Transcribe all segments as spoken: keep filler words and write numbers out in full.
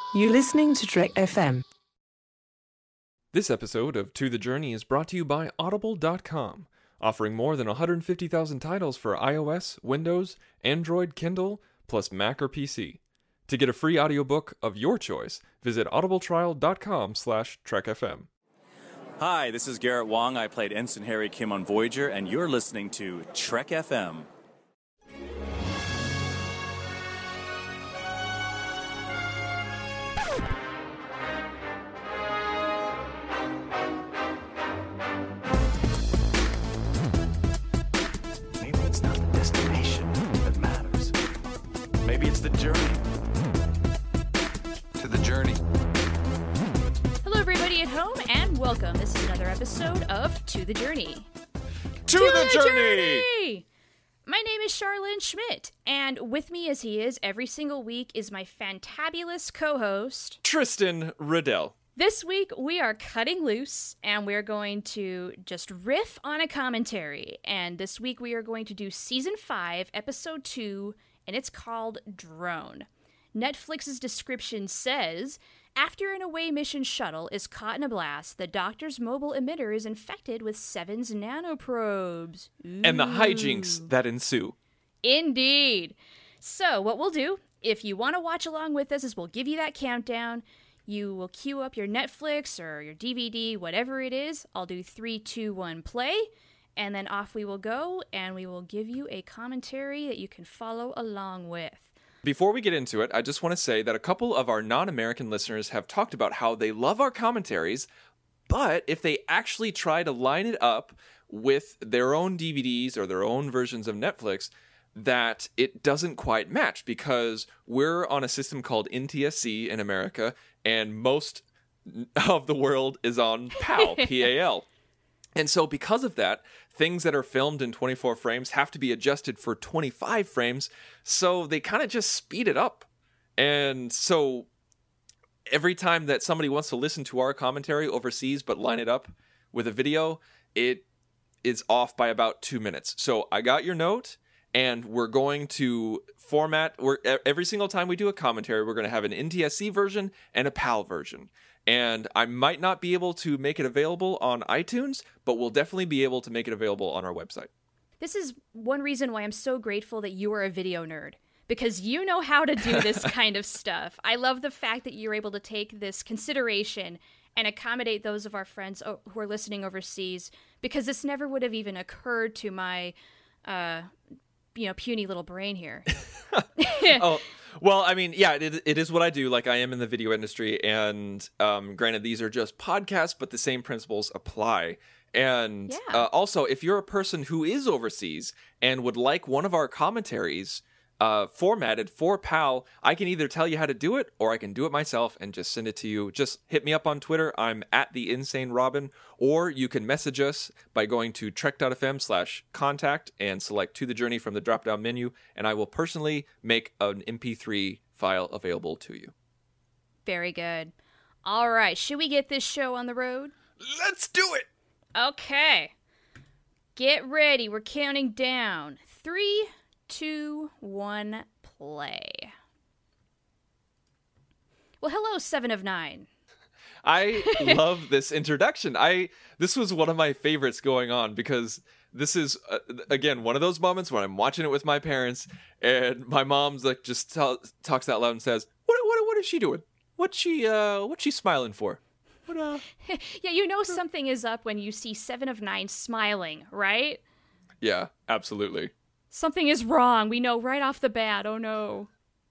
You're listening to Trek F M. This episode of To the Journey is brought to you by Audible dot com, offering more than one hundred fifty thousand titles for iOS, Windows, Android, Kindle, plus Mac or P C. To get a free audiobook of your choice, visit audibletrial dot com slash trek f m. Hi, this is Garrett Wong. I played Ensign Harry Kim on Voyager, and you're listening to Trek F M. Maybe it's not the destination that matters. Maybe it's the journey. To the journey. Hello, everybody at home, and welcome. This is another episode of To the Journey. To, the, journey! journey! My name is Charlene Schmidt, and with me as he is every single week is my fantabulous co-host, Tristan Riddell. This week, we are cutting loose, and we're going to just riff on a commentary. And this week, we are going to do Season five, Episode two, and it's called Drone. Netflix's description says, after an away mission shuttle is caught in a blast, the Doctor's mobile emitter is infected with Seven's nanoprobes. Ooh. And the hijinks that ensue. Indeed. So, what we'll do, if you want to watch along with us, is we'll give you that countdown. You will queue up your Netflix or your D V D, whatever it is. I'll do three, two, one, play. And then off we will go, and we will give you a commentary that you can follow along with. Before we get into it, I just want to say that a couple of our non-American listeners have talked about how they love our commentaries, but if they actually try to line it up with their own D V Ds or their own versions of Netflix, that it doesn't quite match because we're on a system called N T S C in America, and most of the world is on PAL, P A L. And so because of that, things that are filmed in twenty-four frames have to be adjusted for twenty-five frames, so they kind of just speed it up. And so every time that somebody wants to listen to our commentary overseas but line it up with a video, it is off by about two minutes. So I got your note, and we're going to format, we're, every single time we do a commentary, we're going to have an N T S C version and a PAL version. And I might not be able to make it available on iTunes, but we'll definitely be able to make it available on our website. This is one reason why I'm so grateful that you are a video nerd, because you know how to do this kind of stuff. I love the fact that you're able to take this consideration and accommodate those of our friends who are listening overseas, because this never would have even occurred to my, uh, you know, puny little brain here. Oh, well, I mean, yeah, it, it is what I do. Like, I am in the video industry, and um, granted, these are just podcasts, but the same principles apply. And yeah. uh, also, if you're a person who is overseas and would like one of our commentaries uh, formatted for PAL, I can either tell you how to do it, or I can do it myself and just send it to you. Just hit me up on Twitter. I'm at the Insane Robin, or you can message us by going to trek.fm slash contact and select To the Journey from the drop-down menu, and I will personally make an M P three file available to you. Very good. All right, should we get this show on the road? Let's do it! Okay. Get ready. We're counting down. Three, two, one, play. Well, hello, Seven of Nine. I love this introduction. I this was one of my favorites going on, because this is uh, again one of those moments when I'm watching it with my parents, and my mom's like just t- talks out loud and says, "What what what is she doing? What's she uh what's she smiling for?" What uh? Yeah, you know something is up when you see Seven of Nine smiling, right? Yeah, absolutely. Something is wrong. We know right off the bat. Oh no.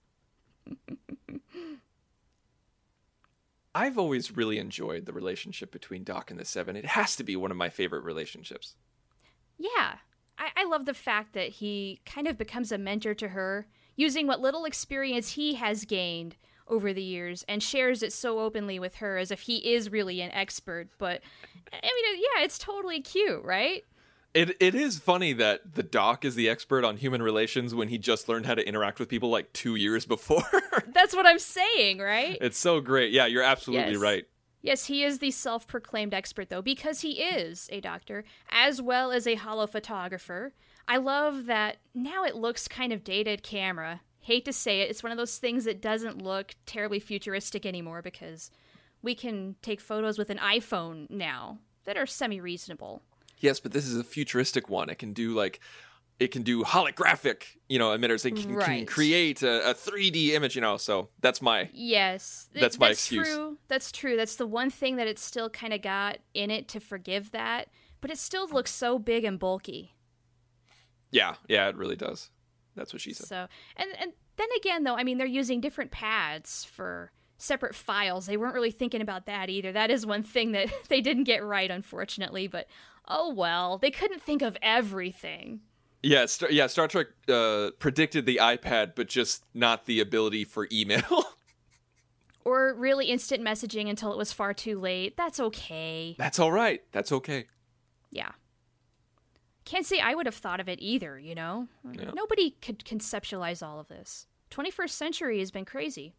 I've always really enjoyed the relationship between Doc and the Seven. It has to be one of my favorite relationships. Yeah. I, I love the fact that he kind of becomes a mentor to her, using what little experience he has gained over the years, and shares it so openly with her as if he is really an expert. But, I mean, yeah, it's totally cute, right? It It is funny that the Doc is the expert on human relations when he just learned how to interact with people like two years before. That's what I'm saying, right? It's so great. Yeah, you're absolutely Yes. right. Yes, he is the self-proclaimed expert, though, because he is a doctor, as well as a holophotographer. I love that now it looks kind of dated camera, Hate to say it, it's one of those things that doesn't look terribly futuristic anymore because we can take photos with an iPhone now that are semi-reasonable. Yes, but this is a futuristic one. It can do like, it can do holographic, you know, emitters. It can, Right. can create a, a three D image, you know. So that's my Yes. th- That's my that's excuse. True. That's true. That's the one thing that it's still kind of got in it to forgive that, but it still looks so big and bulky. yeah, yeah. It really does. That's what she said. So, and and then again, though, I mean, they're using different pads for separate files. They weren't really thinking about that either. That is one thing that they didn't get right, unfortunately. But oh well, they couldn't think of everything. Yeah, Star, yeah. Star Trek uh, predicted the iPad, but just not the ability for email. Or really instant messaging until it was far too late. That's okay. That's all right. That's okay. Yeah. Can't say I would have thought of it either, you know? Yeah. Nobody could conceptualize all of this. twenty-first century has been crazy.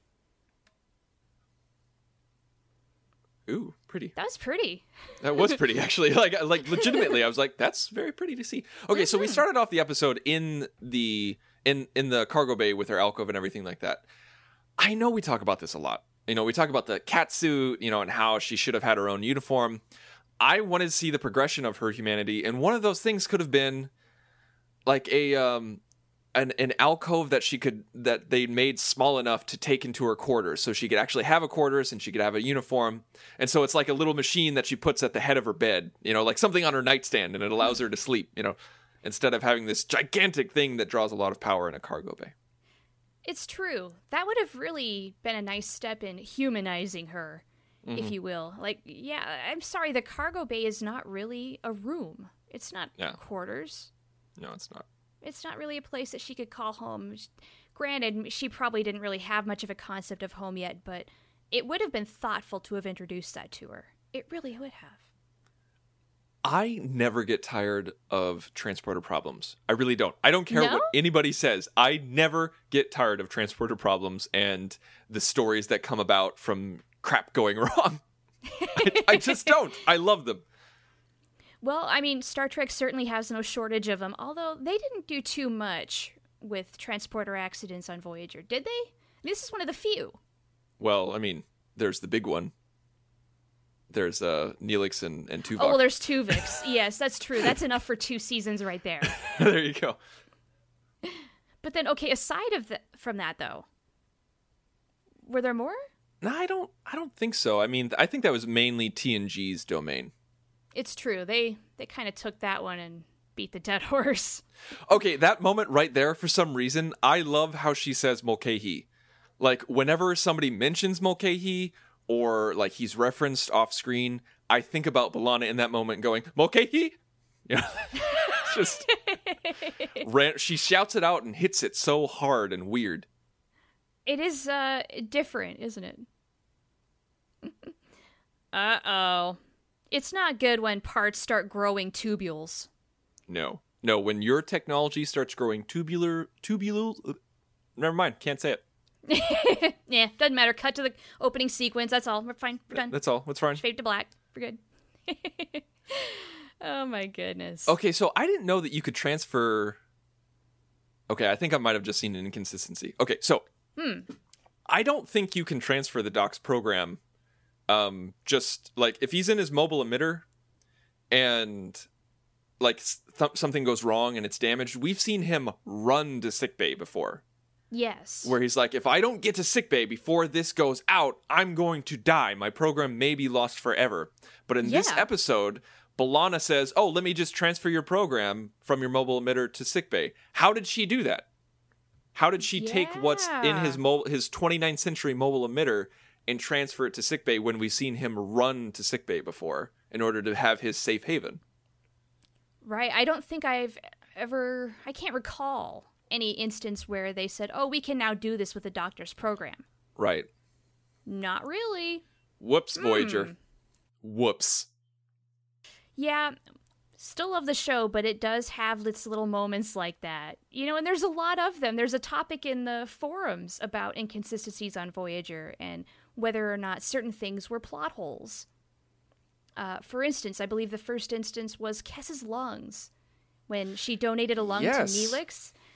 Ooh, pretty. That was pretty. That was pretty, actually. Like, like legitimately, I was like, "That's very pretty to see." Okay, so we started off the episode in the in in the cargo bay with her alcove and everything like that. I know we talk about this a lot. You know, we talk about the cat suit, you know, and how she should have had her own uniform. I wanted to see the progression of her humanity, and one of those things could have been like a um an an alcove that she could that they made small enough to take into her quarters, so she could actually have a quarters and she could have a uniform. And so it's like a little machine that she puts at the head of her bed, you know, like something on her nightstand, and it allows her to sleep, you know, instead of having this gigantic thing that draws a lot of power in a cargo bay. It's true. That would have really been a nice step in humanizing her, if you will. Like, yeah, I'm sorry, the cargo bay is not really a room. It's not Yeah. quarters. No, it's not. It's not really a place that she could call home. Granted, she probably didn't really have much of a concept of home yet, but it would have been thoughtful to have introduced that to her. It really would have. I never get tired of transporter problems. I really don't. I don't care No? what anybody says. I never get tired of transporter problems and the stories that come about from crap going wrong. I, I just don't. I love them. Well, I mean, Star Trek certainly has no shortage of them, although they didn't do too much with transporter accidents on Voyager, did they? This is one of the few. Well, I mean, there's the big one. There's uh, Neelix and, and Tuvok. Oh, well, there's Tuvix. Yes, that's true. That's enough for two seasons right there. There you go. But then, okay, aside of the, from that, though, were there more? No, I don't. I don't think so. I mean, I think that was mainly T N G's domain. It's true. They they kind of took that one and beat the dead horse. Okay, that moment right there, for some reason, I love how she says Mulcahy. Like, whenever somebody mentions Mulcahy, or like he's referenced off screen, I think about B'Elanna in that moment going, Mulcahy? You know, it's just, ran, she shouts it out and hits it so hard and weird. It is uh different, isn't it? Uh-oh. It's not good when parts start growing tubules. No. No, when your technology starts growing tubular, tubular, never mind, can't say it. Yeah, doesn't matter. Cut to the opening sequence. That's all. We're fine. We're done. That's all. That's fine. Fade to black. We're good. Oh my goodness. Okay, so I didn't know that you could transfer. Okay, I think I might have just seen an inconsistency. Okay, so Hmm. I don't think you can transfer the Doc's program. Um, just like if he's in his mobile emitter, and like th- something goes wrong and it's damaged, we've seen him run to sickbay before. Yes. Where he's like, if I don't get to sickbay before this goes out, I'm going to die. My program may be lost forever. But in this Yeah. episode, B'Elanna says, oh, let me just transfer your program from your mobile emitter to sickbay. How did she do that? How did she take what's in his mo- his twenty-ninth century mobile emitter and transfer it to sickbay when we've seen him run to sickbay before in order to have his safe haven? Right. I don't think I've ever... I can't recall any instance where they said, oh, we can now do this with the Doctor's program. Right. Not really. Whoops, Voyager. Whoops. Yeah, still love the show, but it does have its little moments like that. You know, and there's a lot of them. There's a topic in the forums about inconsistencies on Voyager and whether or not certain things were plot holes. Uh, for instance, I believe the first instance was Kess's lungs. When she donated a lung Yes. to Neelix.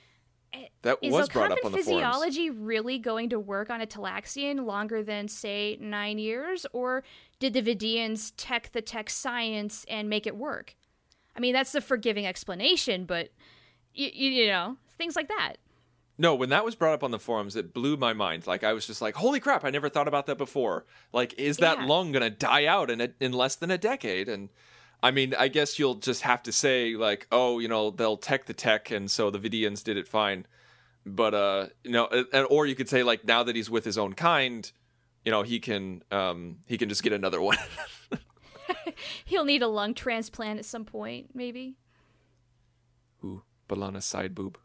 That Is was brought up Okappan on the forums. physiology really going to work on a Talaxian longer than, say, nine years? Or did the Vidians tech the tech science and make it work? I mean, that's the forgiving explanation, but, you, you know, things like that. No, when that was brought up on the forums, it blew my mind. Like, I was just like, holy crap, I never thought about that before. Like, is that Yeah. lung going to die out in, a, in less than a decade? And, I mean, I guess you'll just have to say, like, oh, you know, they'll tech the tech, and so the Vidians did it fine. But, uh, you know, or you could say, like, now that he's with his own kind, you know, he can, um, he can just get another one. He'll need a lung transplant at some point, maybe. Ooh, B'Elanna's side boob.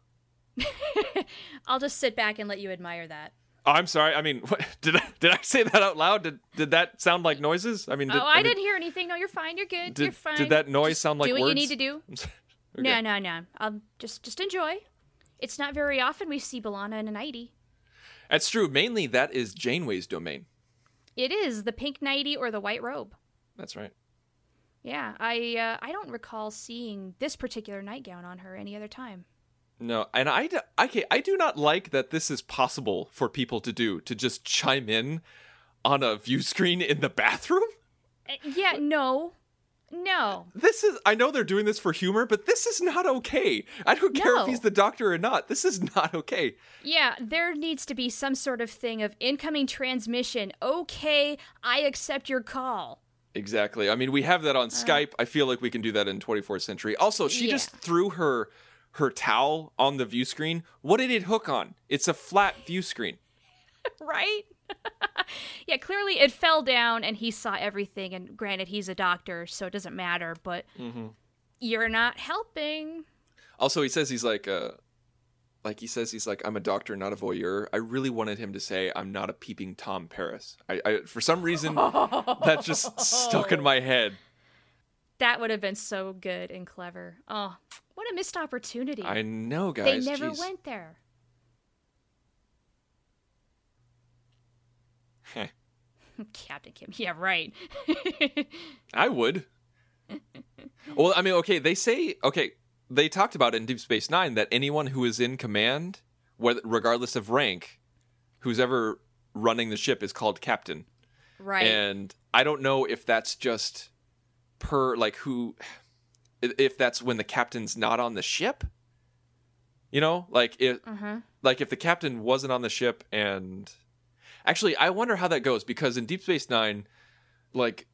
I'll just sit back and let you admire that. Oh, I'm sorry. I mean, what, did I did I say that out loud? Did did that sound like noises? I mean, did, oh, I, I mean, didn't hear anything. No, you're fine. You're good. Did, you're fine. did that noise Just sound like do what words? you need to do. Okay. No, no, no. I'll just just enjoy. It's not very often we see B'Elanna in a nightie. That's true. Mainly, that is Janeway's domain. It is the pink nightie or the white robe. That's right. Yeah, I uh, I don't recall seeing this particular nightgown on her any other time. No, and I, d- okay, I do not like that this is possible for people to do, to just chime in on a view screen in the bathroom. Uh, yeah, no. No. This is, I know they're doing this for humor, but this is not okay. I don't care No. if he's the doctor or not. This is not okay. Yeah, there needs to be some sort of thing of incoming transmission. Okay, I accept your call. Exactly. I mean, we have that on Skype. I feel like we can do that in twenty-fourth century. Also, she Yeah. just threw her her towel on the view screen. What did it hook on? It's a flat view screen. Right? Yeah, clearly it fell down and he saw everything. And granted, he's a doctor, so it doesn't matter. But Mm-hmm. you're not helping. Also, he says he's like, uh, like he says he's like, I'm a doctor, not a voyeur. I really wanted him to say, I'm not a peeping Tom Paris. I, I for some reason, that just stuck in my head. That would have been so good and clever. Oh, what a missed opportunity. I know, They guys. never Jeez. went there. Heh. Captain Kim. Yeah, right. I would. Well, I mean, okay, they say, okay, they talked about it in Deep Space Nine that anyone who is in command, whether, regardless of rank, who's ever running the ship is called captain. Right. And I don't know if that's just per, like, who, if that's when the captain's not on the ship. You know, like if, uh-huh. like if the captain wasn't on the ship and... Actually, I wonder how that goes, because in Deep Space Nine, like,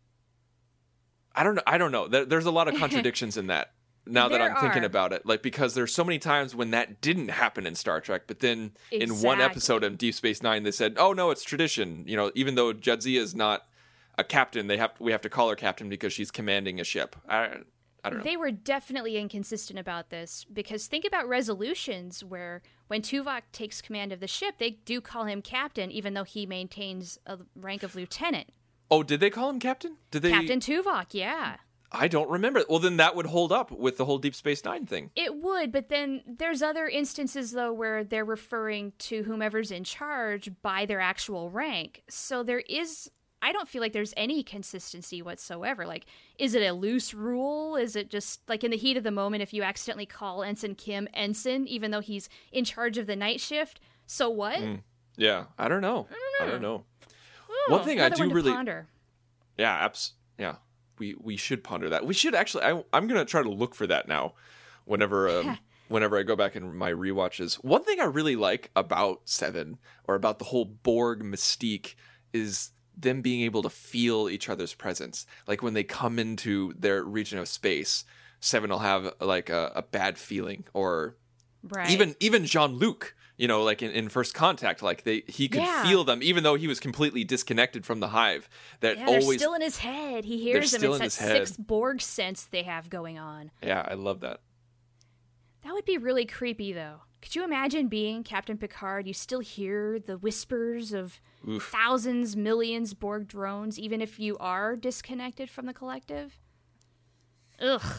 I don't know. I don't know. There, there's a lot of contradictions in that. Now that There I'm thinking are. about it, like, because there's so many times when that didn't happen in Star Trek, but then in one Exactly. episode of Deep Space Nine, they said, "Oh no, it's tradition." You know, even though Jadzia is not a captain, they have we have to call her captain because she's commanding a ship. I, I don't know. They were definitely inconsistent about this, because think about Resolutions, where when Tuvok takes command of the ship, they do call him captain, even though he maintains a rank of lieutenant. Oh, did they call him captain? Did they? Captain Tuvok, yeah. I don't remember. Well, then that would hold up with the whole Deep Space Nine thing. It would, but then there's other instances, though, where they're referring to whomever's in charge by their actual rank. So there is... I don't feel like there's any consistency whatsoever. Like, is it a loose rule? Is it just, like, in the heat of the moment, if you accidentally call Ensign Kim Ensign, even though he's in charge of the night shift, so what? Mm. Yeah, I don't know. I don't know. Ooh, One thing I another do one to really- ponder. Yeah, abs- yeah. We we should ponder that. We should actually. I, I'm gonna try to look for that now. Whenever um, whenever I go back in my rewatches, one thing I really like about Seven, or about the whole Borg mystique, is them being able to feel each other's presence. Like when they come into their region of space, Seven will have like a, a bad feeling, or Right. even even Jean-Luc, you know, like in, in First Contact, like they he could Yeah. feel them even though he was completely disconnected from the hive. That Yeah, they're always still in his head. He They're hears them. still It's in that his head. sixth Borg sense they have going on. Yeah, I love that. That would be really creepy, though. Could you imagine being Captain Picard? You still hear the whispers of Oof. thousands, millions Borg drones, even if you are disconnected from the collective? Ugh.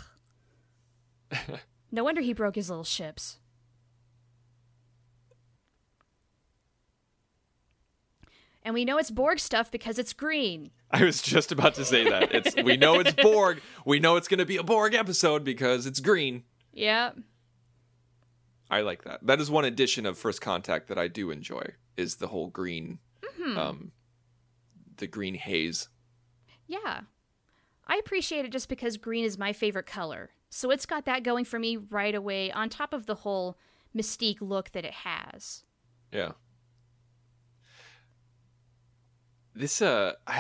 No wonder he broke his little ships. And we know it's Borg stuff because it's green. I was just about to say that. It's we know it's Borg. We know it's going to be a Borg episode because it's green. Yep. I like that. That is one addition of First Contact that I do enjoy, is the whole green, mm-hmm. um, the green haze. Yeah. I appreciate it just because green is my favorite color. So it's got that going for me right away, on top of the whole Mystique look that it has. Yeah. This, uh... I...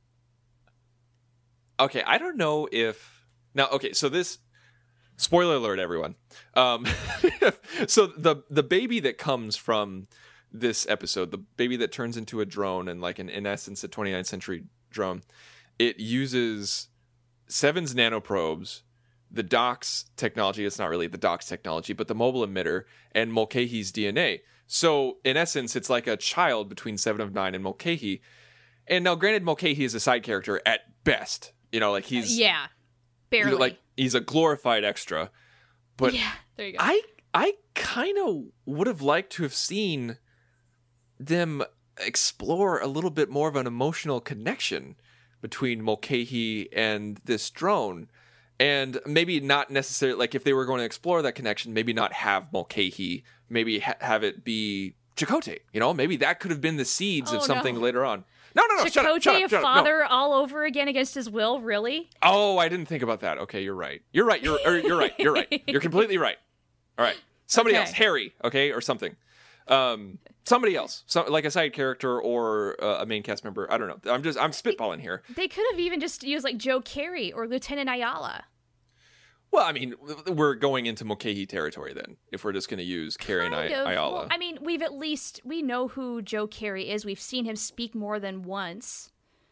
Okay, I don't know if... Now, okay, so this... Spoiler alert, everyone. Um, so the the baby that comes from this episode, the baby that turns into a drone and, like, an, in essence, a twenty-ninth century drone, it uses Seven's nanoprobes, the Doc's technology, it's not really the Doc's technology, but the mobile emitter, and Mulcahy's D N A. So, in essence, it's like a child between Seven of Nine and Mulcahy. And now, granted, Mulcahy is a side character at best. You know, like, he's... Uh, yeah, barely. Like, he's a glorified extra. But yeah, there you go. I, I kind of would have liked to have seen them explore a little bit more of an emotional connection between Mulcahy and this drone. And maybe not necessarily, like, if they were going to explore that connection, maybe not have Mulcahy, maybe ha- have it be Chakotay. You know, maybe that could have been the seeds oh, of something no. later on. No, no, no, Chakotay, shut up, shut up, shut a up, father no. all over again against his will, really? Oh, I didn't think about that. Okay, you're right. You're right. You're or you're right. You're right. You're completely right. All right. Somebody Okay. else, Harry, okay, or something. Um, somebody else, so, like a side character or uh, a main cast member. I don't know. I'm just I'm spitballing here. They could have even just used, like, Joe Carey or Lieutenant Ayala. Well, I mean, we're going into Mulcahy territory then, if we're just going to use Carey and I- Kind of. Ayala. Well, I mean, we've at least, we know who Joe Carey is. We've seen him speak more than once.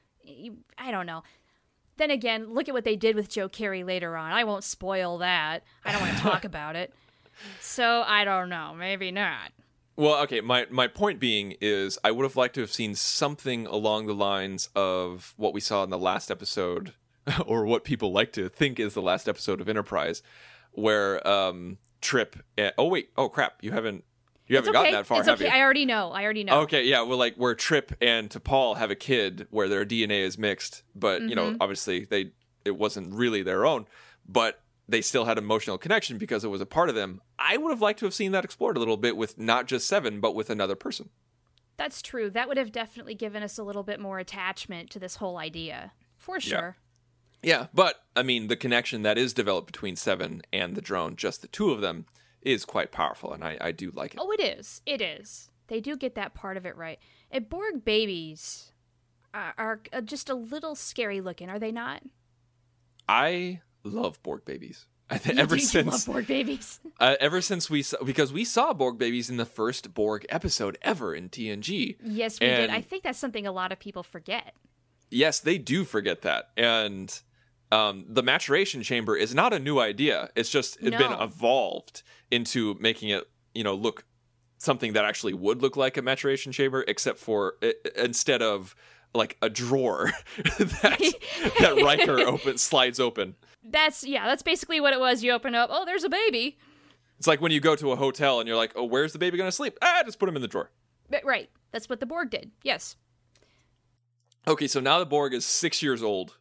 I don't know. Then again, look at what they did with Joe Carey later on. I won't spoil that. I don't want to talk about it. So, I don't know. Maybe not. Well, okay, my, my point being is I would have liked to have seen something along the lines of what we saw in the last episode, or what people like to think is the last episode of Enterprise, where um, Trip... And, oh, wait. Oh, crap. You haven't you haven't It's okay. gotten that far, it's have okay. you? I already know. I already know. Okay, yeah. Well, like, where Trip and T'Pol have a kid where their D N A is mixed, but, you know, Mhm. obviously they it wasn't really their own, but they still had emotional connection because it was a part of them. I would have liked to have seen that explored a little bit with not just Seven, but with another person. That's true. That would have definitely given us a little bit more attachment to this whole idea. For sure. Yeah, but, I mean, the connection that is developed between Seven and the drone, just the two of them, is quite powerful, and I, I do like it. Oh, it is. It is. They do get that part of it right. And Borg babies are, are uh, just a little scary looking, are they not? I love Borg babies. I think You ever do since love Borg babies. uh, ever since we saw, because we saw Borg babies in the first Borg episode ever in T N G. Yes, we And- did. I think that's something a lot of people forget. Yes, they do forget that, and um, the maturation chamber is not a new idea. It's just it's been No. evolved into making it, you know, look something that actually would look like a maturation chamber, except for i instead of like a drawer that that Riker open slides open. That's, yeah, that's basically what it was. You open up, oh, there's a baby. It's like when you go to a hotel and you're like, oh, where's the baby going to sleep? Ah, just put him in the drawer. But, right. That's what the Borg did. Yes. Okay, so now the Borg is six years old.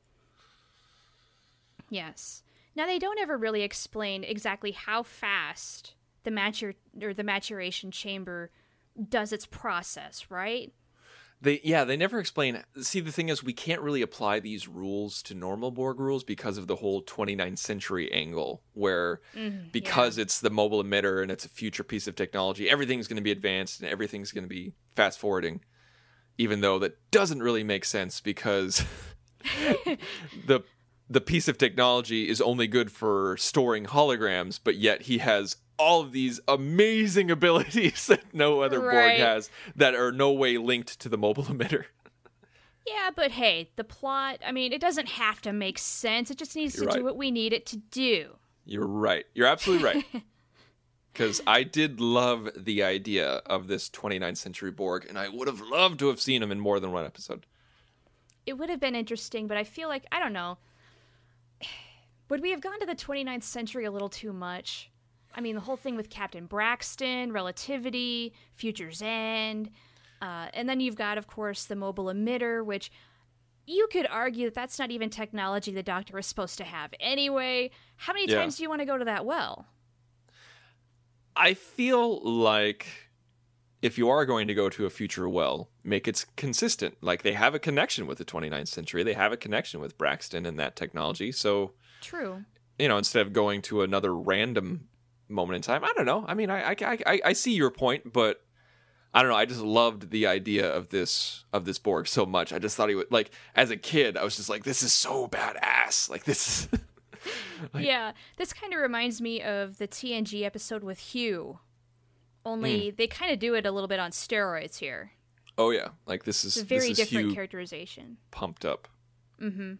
Yes. Now, they don't ever really explain exactly how fast the matur- or the maturation chamber does its process, right? They yeah, they never explain. See, the thing is, we can't really apply these rules to normal Borg rules because of the whole twenty-ninth century angle, where Mm, because it's the mobile emitter and it's a future piece of technology, everything's going to be advanced and everything's going to be fast forwarding, even though that doesn't really make sense because the the piece of technology is only good for storing holograms, but yet he has all of these amazing abilities that no other Right. Borg has that are no way linked to the mobile emitter. Yeah, but hey, the plot, I mean, it doesn't have to make sense. It just needs You're to do right. what we need it to do. You're right. You're absolutely right. Because I did love the idea of this twenty-ninth century Borg, and I would have loved to have seen him in more than one episode. It would have been interesting, but I feel like, I don't know. Would we have gone to the twenty-ninth century a little too much? I mean, the whole thing with Captain Braxton, relativity, Future's End, uh, and then you've got, of course, the mobile emitter, which you could argue that that's not even technology the Doctor is supposed to have anyway. How many Yeah. times do you want to go to that well? I feel like if you are going to go to a future well, make it consistent. Like, they have a connection with the twenty-ninth century. They have a connection with Braxton and that technology. So, True. you know, instead of going to another random moment in time, I don't know. I mean, I, I, I, I see your point, but I don't know. I just loved the idea of this of this Borg so much. I just thought he would, like, as a kid, I was just like, this is so badass. Like, this is... like, yeah, this kind of reminds me of the T N G episode with Hugh. Only Mm. they kind of do it a little bit on steroids here. oh, yeah. Like, this is, It's a very this is different Hugh characterization. pumped up. Mm-hmm.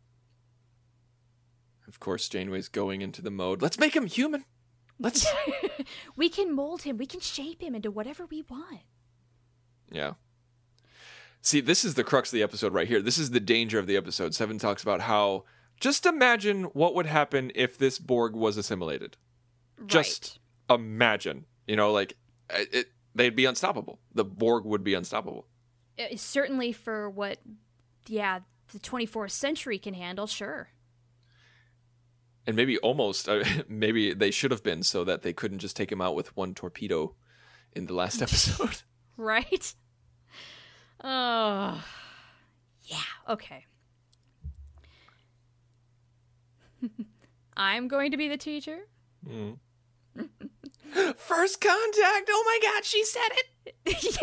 Of course, Janeway's going into the mode. Let's make him human. Let's... We can mold him. We can shape him into whatever we want. Yeah. See, this is the crux of the episode right here. This is the danger of the episode. Seven talks about how, just imagine what would happen if this Borg was assimilated. Just imagine. You know, like, it, it, they'd be unstoppable. The Borg would be unstoppable. Right. Uh, certainly for what, yeah, the twenty-fourth century can handle, sure. And maybe almost, uh, maybe they should have been so that they couldn't just take him out with one torpedo in the last episode. Right? Oh, yeah, okay. I'm going to be the teacher. Mm. First contact! Oh my god, she said it!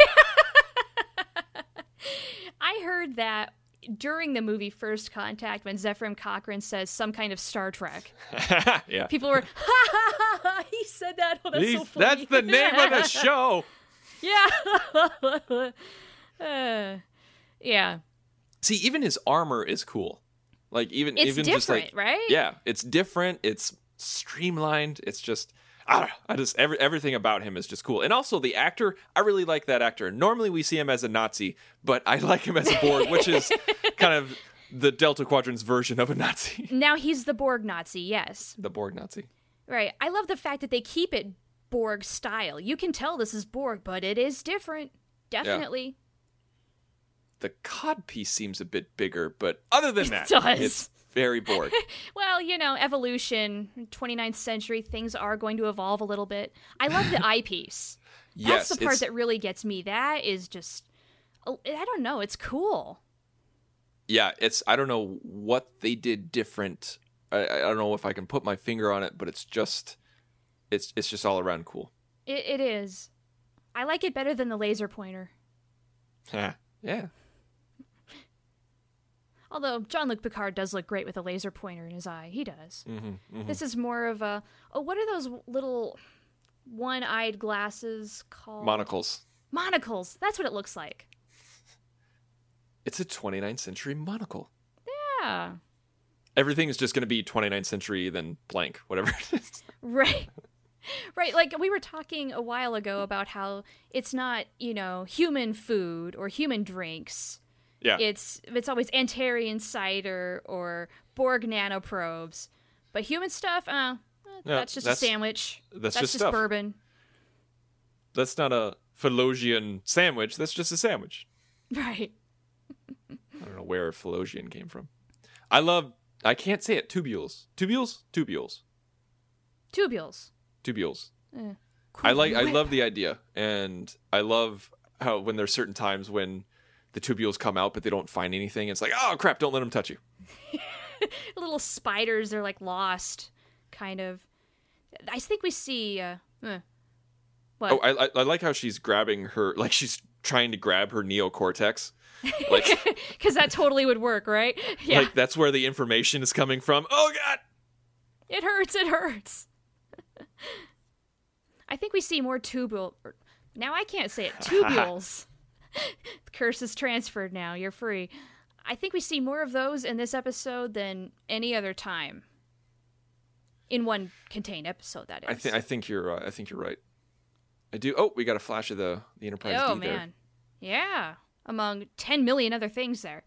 I heard that during the movie First Contact when Zefram Cochrane says some kind of Star Trek. Yeah. People were, ha ha ha ha, he said that. Oh, that's He's- so funny. that's the name of the show! Yeah. uh, yeah. See, even his armor is cool. Like, even It's even just like, different, right? Yeah, it's different. It's streamlined. It's just, I don't know. I just every everything about him is just cool. And also the actor, I really like that actor. Normally we see him as a Nazi, but I like him as a Borg, which is kind of the Delta Quadrant's version of a Nazi. Now he's the Borg Nazi, yes. The Borg Nazi. Right. I love the fact that they keep it Borg style. You can tell this is Borg, but it is different. Definitely. The cod piece seems a bit bigger, but other than that, does. it's very Borg. Well, you know, evolution, twenty-ninth century, things are going to evolve a little bit. I love the eyepiece. That's Yes, the part it's- that really gets me. That is just, I don't know, it's cool. Yeah, it's, I don't know what they did different. I, I don't know if I can put my finger on it, but it's just, it's it's just all around cool. It, it is. I like it better than the laser pointer. Yeah. Yeah. Although Jean-Luc Picard does look great with a laser pointer in his eye. He does. Mm-hmm, mm-hmm. This is more of a, oh, what are those little one-eyed glasses called? Monocles. Monocles. That's what it looks like. It's a twenty-ninth century monocle. Yeah. Everything is just going to be twenty-ninth century, then blank, whatever it is. Right. Right. Like we were talking a while ago about how it's not, you know, human food or human drinks. Yeah. It's it's always Antarian cider or Borg nanoprobes. But human stuff, uh, that's just that's- a sandwich. that's That's just just stuff. bourbon. That's not a Philosian sandwich. That's just a sandwich. Right. I don't know where Philosian came from. I love, I can't say it, tubules. Tubules? Tubules. Tubules. Tubules. Eh. I like, I Whip. love the idea. And I love how when there's certain times when the tubules come out, but they don't find anything. It's like, oh crap, don't let them touch you. Little spiders are like lost, kind of. I think we see. Uh, eh. What? Oh, I, I I like how she's grabbing her, like she's trying to grab her neocortex. Like, Because that totally would work, right? Yeah. like that's where the information is coming from. Oh god. It hurts. It hurts. I think we see more tubule. or- Now I can't say it. Tubules. The curse is transferred now. You're free. I think we see more of those in this episode than any other time. In one contained episode, that is. I think I think you're uh, I think you're right. I do. Oh, we got a flash of the the Enterprise Oh, D there. man. Yeah. Among ten million other things there.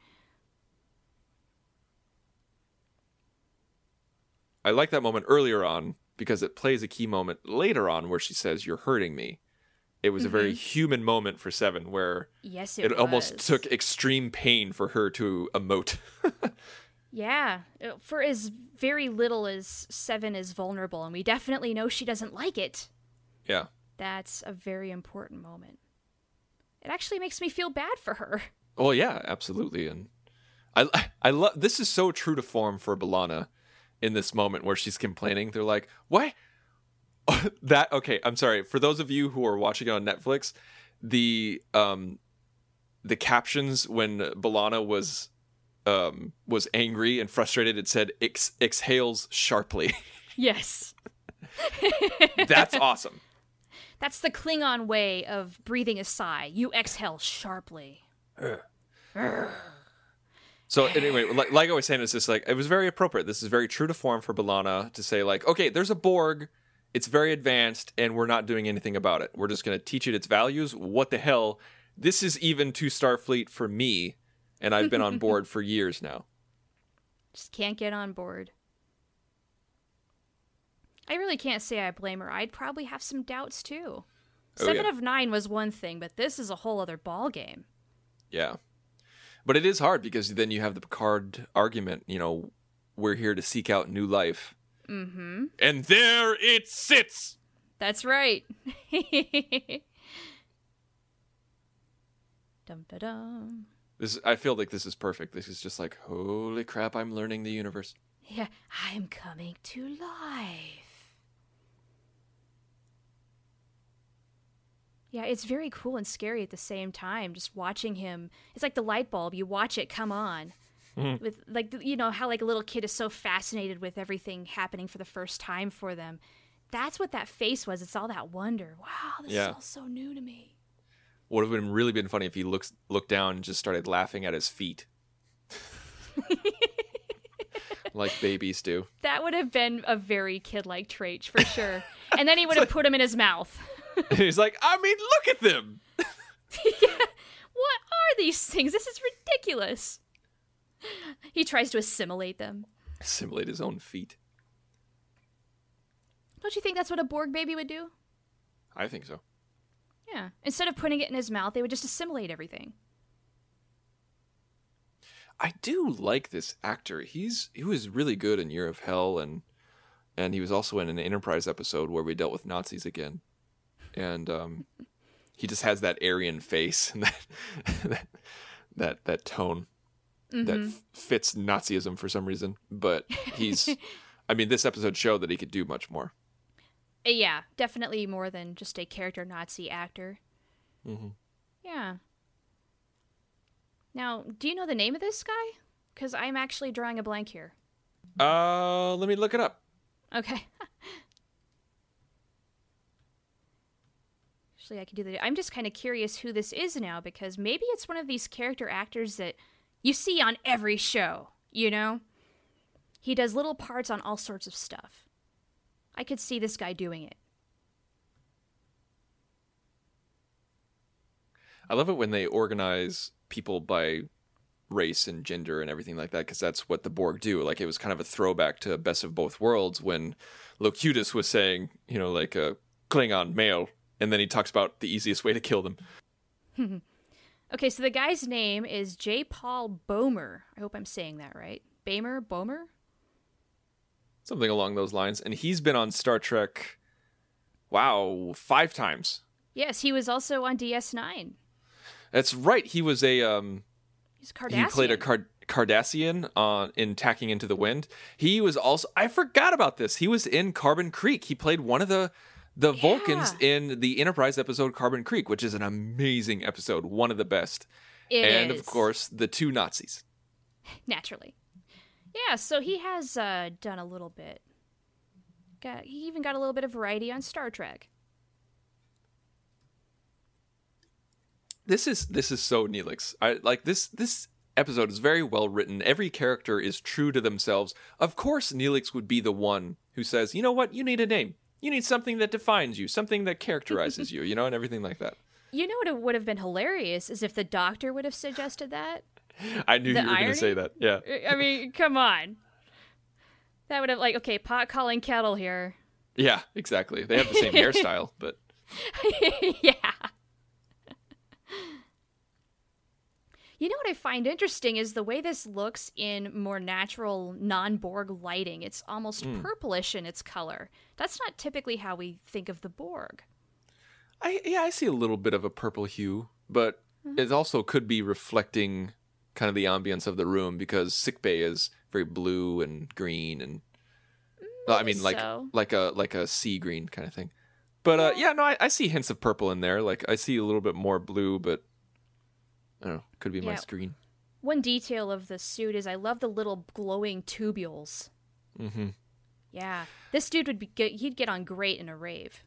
I like that moment earlier on because it plays a key moment later on where she says, "You're hurting me." It was a very human moment for Seven where Yes, it, it almost was. took extreme pain for her to emote. Yeah. Uh, For as very little as Seven is vulnerable, and we definitely know she doesn't like it. Yeah. That's a very important moment. It actually makes me feel bad for her. Well, yeah, absolutely. And I I love this is so true to form for B'Elanna in this moment where she's complaining. They're like, "What?" that okay, I'm sorry. For those of you who are watching it on Netflix, the um the captions when B'Elanna was um was angry and frustrated, it said Ex- exhales sharply. Yes. That's awesome. That's the Klingon way of breathing a sigh. You exhale sharply. So anyway, like, like I was saying, it's just like it was very appropriate. This is very true to form for B'Elanna to say like, okay, there's a Borg, it's very advanced, and we're not doing anything about it. We're just going to teach it its values. What the hell? This is even to Starfleet for me, and I've been on board for years now. Just can't get on board. I really can't say I blame her. I'd probably have some doubts too. Oh, Seven yeah. of nine was one thing, but this is a whole other ball game. Yeah. But it is hard because then you have the Picard argument, you know, we're here to seek out new life. Mm-hmm. And there it sits! That's right. Dum da dum. This I feel like this is perfect. This is just like, holy crap, I'm learning the universe. Yeah, I'm coming to life. Yeah, it's very cool and scary at the same time. Just watching him, it's like the light bulb. You watch it come on, mm-hmm. with like you know how like a little kid is so fascinated with everything happening for the first time for them. That's what that face was. It's all that wonder. Wow, this yeah. is all so new to me. Would have been really been funny if he looks looked down and just started laughing at his feet, like babies do. That would have been a very kid-like trait for sure. And then he would have put him in his mouth. He's like, I mean, look at them. Yeah. What are these things? This is ridiculous. He tries to assimilate them. Assimilate his own feet. Don't you think that's what a Borg baby would do? I think so. Yeah. Instead of putting it in his mouth, they would just assimilate everything. I do like this actor. He's he was really good in Year of Hell, and and he was also in an Enterprise episode where we dealt with Nazis again. And um, he just has that Aryan face and that that that, that tone mm-hmm. that f- fits Nazism for some reason. But he's, I mean, this episode showed that he could do much more. Yeah, definitely more than just a character Nazi actor. Mm-hmm. Yeah. Now, do you know the name of this guy? Because I'm actually drawing a blank here. Uh, let me look it up. Okay. Actually, I can do that. I'm just kind of curious who this is now, because maybe it's one of these character actors that you see on every show, you know? He does little parts on all sorts of stuff. I could see this guy doing it. I love it when they organize people by race and gender and everything like that, because that's what the Borg do. Like, it was kind of a throwback to Best of Both Worlds when Locutus was saying, you know, like a Klingon male, and then he talks about the easiest way to kill them. Okay, so the guy's name is J. Paul Boehmer. I hope I'm saying that right. Boehmer? Boehmer? Something along those lines. And he's been on Star Trek, wow, five times. Yes, he was also on D S nine. That's right. He was a... Um, He's Cardassian. He played a Card- Cardassian uh, in Tacking Into the Wind. He was also... I forgot about this. He was in Carbon Creek. He played one of the... The yeah. Vulcans in the Enterprise episode Carbon Creek, which is an amazing episode, one of the best. It and, is. of course, the two Nazis. Naturally. Yeah, so he has uh, done a little bit. Got, he even got a little bit of variety on Star Trek. This is this is so Neelix. I like this this episode is very well written. Every character is true to themselves. Of course, Neelix would be the one who says, "You know what? You need a name. You need something that defines you, something that characterizes you, you know, and everything like that." You know what would have been hilarious is if the Doctor would have suggested that. I knew the you were going to say that. Yeah. I mean, come on. That would have, like, okay, pot calling kettle here. Yeah, exactly. They have the same hairstyle, but... Yeah. You know what I find interesting is the way this looks in more natural, non-Borg lighting. It's almost mm. purplish in its color. That's not typically how we think of the Borg. I yeah, I see a little bit of a purple hue, but Mm-hmm. it also could be reflecting kind of the ambience of the room because sickbay is very blue and green and well, I mean like so. like a like a sea green kind of thing. But uh, yeah, no, I, I see hints of purple in there. Like I see a little bit more blue, but I don't know, could be my Yeah. screen. One detail of the suit is I love the little glowing tubules. Mm-hmm. Yeah, this dude would be good. He'd get on great in a rave.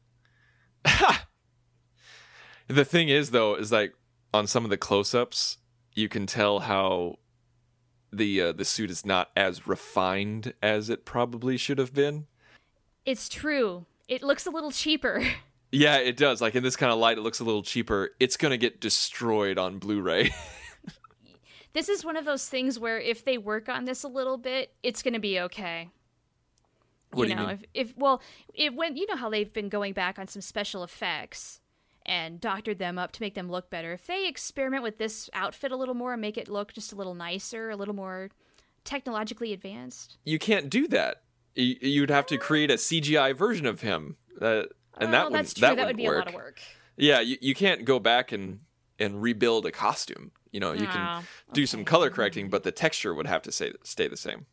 The thing is, though, is like on some of the close-ups, you can tell how the uh, the suit is not as refined as it probably should have been. It's true. It looks a little cheaper. Yeah, it does. Like in this kind of light, it looks a little cheaper. It's gonna get destroyed on Blu-ray. This is one of those things where if they work on this a little bit, it's going to be okay. What you do you know, mean? if if well, it went. You know how they've been going back on some special effects and doctored them up to make them look better. If they experiment with this outfit a little more and make it look just a little nicer, a little more technologically advanced, You can't do that. Y- You'd have to create a C G I version of him, uh, and oh, that would that's true. that, That would wouldn't be work. a lot of work. Yeah, you, you can't go back and and rebuild a costume. You know, you can Oh, do some color correcting, but the texture would have to say, stay the same.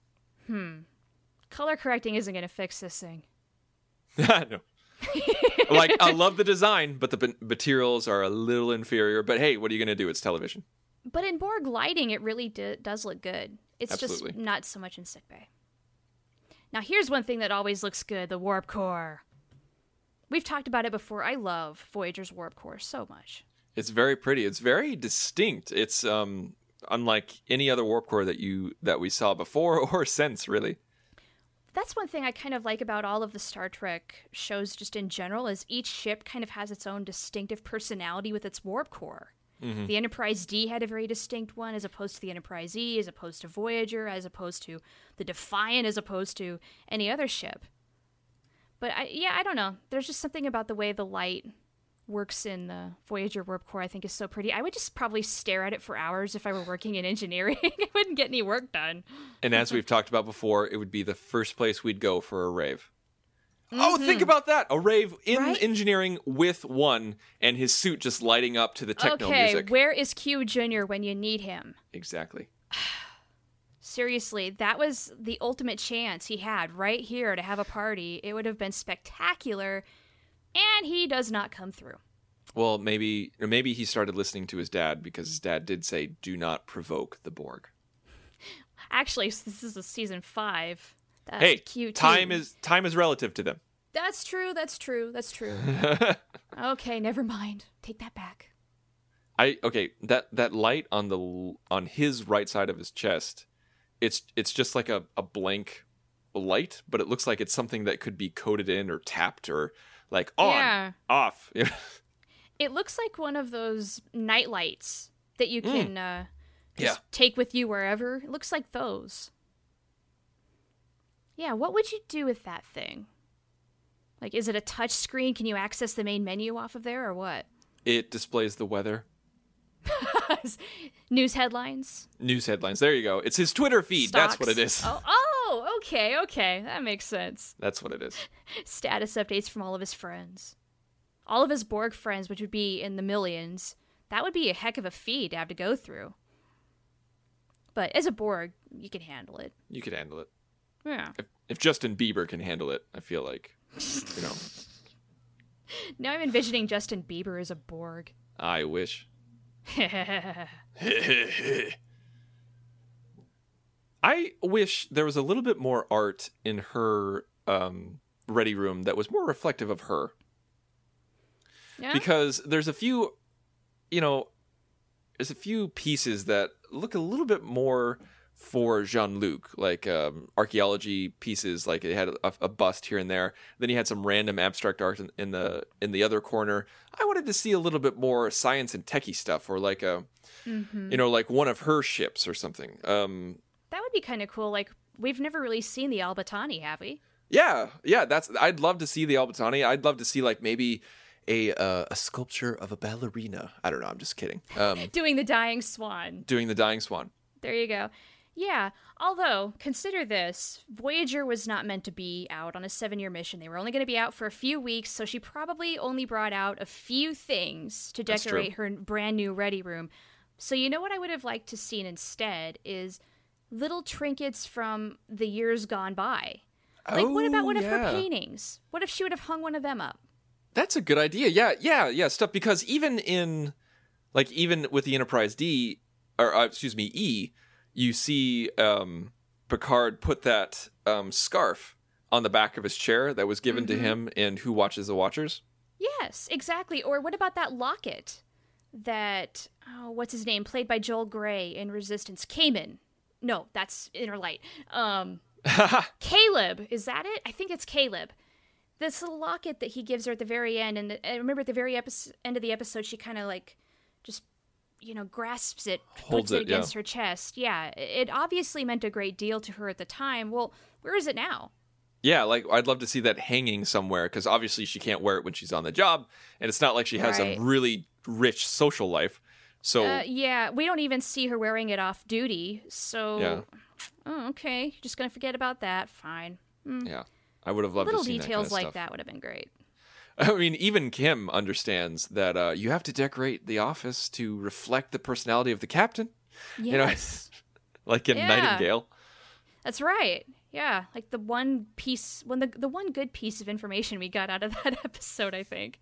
Color correcting isn't going to fix this thing. No. Like, I love the design, but the b- materials are a little inferior. But hey, what are you going to do? It's television. But in Borg lighting, it really d- does look good. It's Absolutely. just not so much in sickbay. Now, here's one thing that always looks good: the warp core. We've talked about it before. I love Voyager's warp core so much. It's very pretty. It's very distinct. It's um unlike any other warp core that you that we saw before or since, really. That's one thing I kind of like about all of the Star Trek shows just in general is each ship kind of has its own distinctive personality with its warp core. Mm-hmm. The Enterprise D had a very distinct one as opposed to the Enterprise E, as opposed to Voyager, as opposed to the Defiant, as opposed to any other ship. But I, yeah, I don't know. There's just something about the way the light works in the Voyager warp core I think is so pretty. I would just probably stare at it for hours if I were working in engineering. I wouldn't get any work done. And as we've talked about before, it would be the first place we'd go for a rave. Oh, think about that. A rave in Right? engineering with one and his suit just lighting up to the techno Okay, music. where is Q Junior when you need him? Exactly. Seriously, that was the ultimate chance he had right here to have a party. It would have been spectacular, and he does not come through. Well, maybe or maybe he started listening to his dad because his dad did say, "Do not provoke the Borg." Actually, this is a season five. That's Hey, cute. time is time is relative to them. That's true. That's true. That's true. Okay, never mind. Take that back. I okay that that light on the l- on his right side of his chest, it's it's just like a, a blank light, but it looks like it's something that could be coded in or tapped or like on Yeah. off. It looks like one of those night lights that you can uh, just Yeah. take with you wherever. It looks like those. Yeah, what would you do with that thing? Like, is it a touch screen? Can you access the main menu off of there or what? It displays the weather, News headlines? news headlines. There you go. It's his Twitter feed. That's what it Stocks? is. Oh, oh, okay, okay. That makes sense. That's what it is. Status updates from all of his friends. All of his Borg friends, which would be in the millions. That would be a heck of a feed to have to go through. But as a Borg, you can handle it. You could handle it. Yeah. If, if Justin Bieber can handle it, I feel like, you know, Now I'm envisioning Justin Bieber as a Borg. I wish. I wish there was a little bit more art in her um, ready room that was more reflective of her. Yeah? Because there's a few, you know, there's a few pieces that look a little bit more for Jean-Luc, like um, archaeology pieces, like it had a, a bust here and there. Then you had some random abstract art in, in the in the other corner. I wanted to see a little bit more science and techie stuff, or like a, Mm-hmm. you know, like one of her ships or something. Um, That would be kind of cool. Like, we've never really seen the Albatani, have we? yeah, yeah, that's. I'd love to see the Albatani. I'd love to see like maybe a uh, a sculpture of a ballerina. I don't know. I'm just kidding. Um, Doing the Dying Swan. doing the Dying Swan. There you go. Yeah, although, consider this, Voyager was not meant to be out on a seven-year mission. They were only going to be out for a few weeks, so she probably only brought out a few things to That's decorate true. her brand new ready room. So you know what I would have liked to seen instead is little trinkets from the years gone by. Like, what about one of her yeah. paintings? What if she would have hung one of them up? That's a good idea. Yeah, yeah, yeah. Stuff because even in, like, even with the Enterprise D, or uh, excuse me, E, you see um, Picard put that um, scarf on the back of his chair that was given Mm-hmm. to him in Who Watches the Watchers. Yes, exactly. Or what about that locket that, oh, what's his name, played by Joel Grey in Resistance? Kamen. No, that's Inner Light. Um, Caleb, is that it? I think it's Caleb. This little locket that he gives her at the very end, and I remember at the very epi- end of the episode, she kind of like just, you know, grasps it, Holds puts it, it, yeah. against her chest. Yeah, it obviously meant a great deal to her at the time. Well, where is it now? Yeah, like I'd love to see that hanging somewhere because obviously she can't wear it when she's on the job, and it's not like she has Right. a really rich social life. So Uh, yeah, we don't even see her wearing it off duty, so... Yeah. Oh, okay. You're just gonna forget about that. Fine. yeah, I would have loved Little to see details that kind like of stuff. that would have been great. I mean, even Kim understands that uh, you have to decorate the office to reflect the personality of the captain. Yes. You know, like in Yeah. Nightingale. That's right. Yeah, like the one piece, when the the one good piece of information we got out of that episode, I think.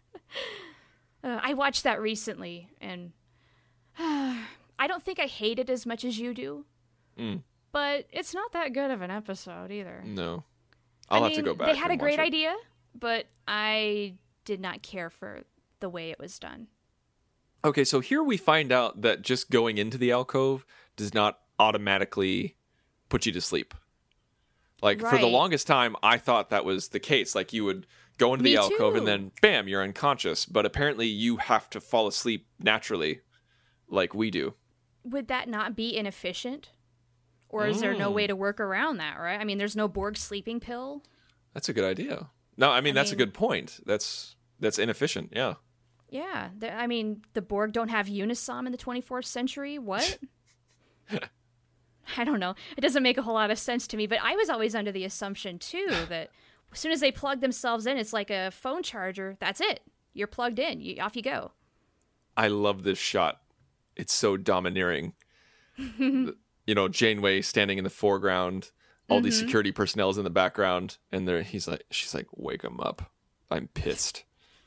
uh, I watched that recently, and I don't think I hate it as much as you do. Mm. But it's not that good of an episode either. No, I'll I have to mean, go back. They had a and great watch it. idea, but I did not care for the way it was done. Okay, so here we find out that just going into the alcove does not automatically put you to sleep. Like, for the Right. longest time, I thought that was the case. Like, you would go into Me the alcove too. and then, bam, you're unconscious. But apparently you have to fall asleep naturally, like we do. Would that not be inefficient? Or is there Mm. no way to work around that, right? I mean, there's no Borg sleeping pill. That's a good idea. No, I mean, I that's a mean- good point. That's that's inefficient, yeah. Yeah, the- I mean, the Borg don't have Unisom in the twenty-fourth century. What? I don't know. It doesn't make a whole lot of sense to me, but I was always under the assumption, too, that as soon as they plug themselves in, it's like a phone charger. That's it. You're plugged in. You, off you go. I love this shot. It's so domineering. you know, Janeway standing in the foreground, all these security personnel's in the background, and there he's like, she's like, "Wake him up. I'm pissed."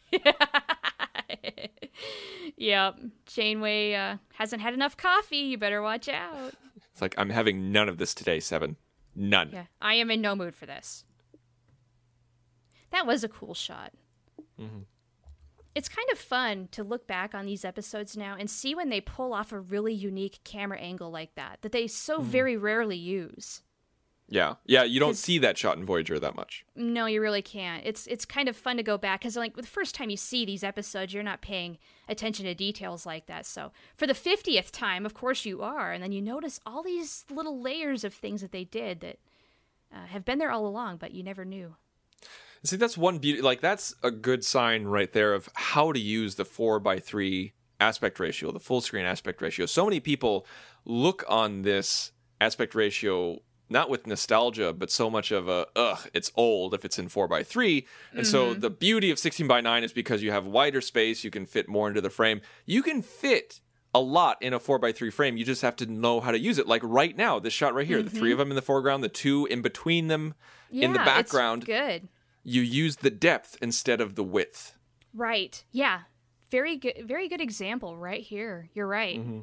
Yep. Janeway uh, hasn't had enough coffee. You better watch out. It's like, "I'm having none of this today, Seven. None." Yeah, I am in no mood for this. That was a cool shot. Mm-hmm. It's kind of fun to look back on these episodes now and see when they pull off a really unique camera angle like that, that they so Mm-hmm. very rarely use. Yeah, yeah. You don't 'Cause- see that shot in Voyager that much. No, you really can't. It's it's kind of fun to go back because like the first time you see these episodes, you're not paying attention to details like that. So for the fiftieth time, of course you are, and then you notice all these little layers of things that they did that uh, have been there all along, but you never knew. See, that's one beauty. Like, that's a good sign right there of how to use the four by three aspect ratio, the full screen aspect ratio. So many people look on this aspect ratio not with nostalgia, but so much of a, ugh, it's old if it's in four by three. And so the beauty of sixteen by nine is because you have wider space, you can fit more into the frame. You can fit a lot in a four by three frame. You just have to know how to use it. Like right now, this shot right here, the three of them in the foreground, the two in between them in the Yeah, background. it's good. You use the depth instead of the width. Right. Yeah. Very good. Very good example right here. You're right. Mm-hmm.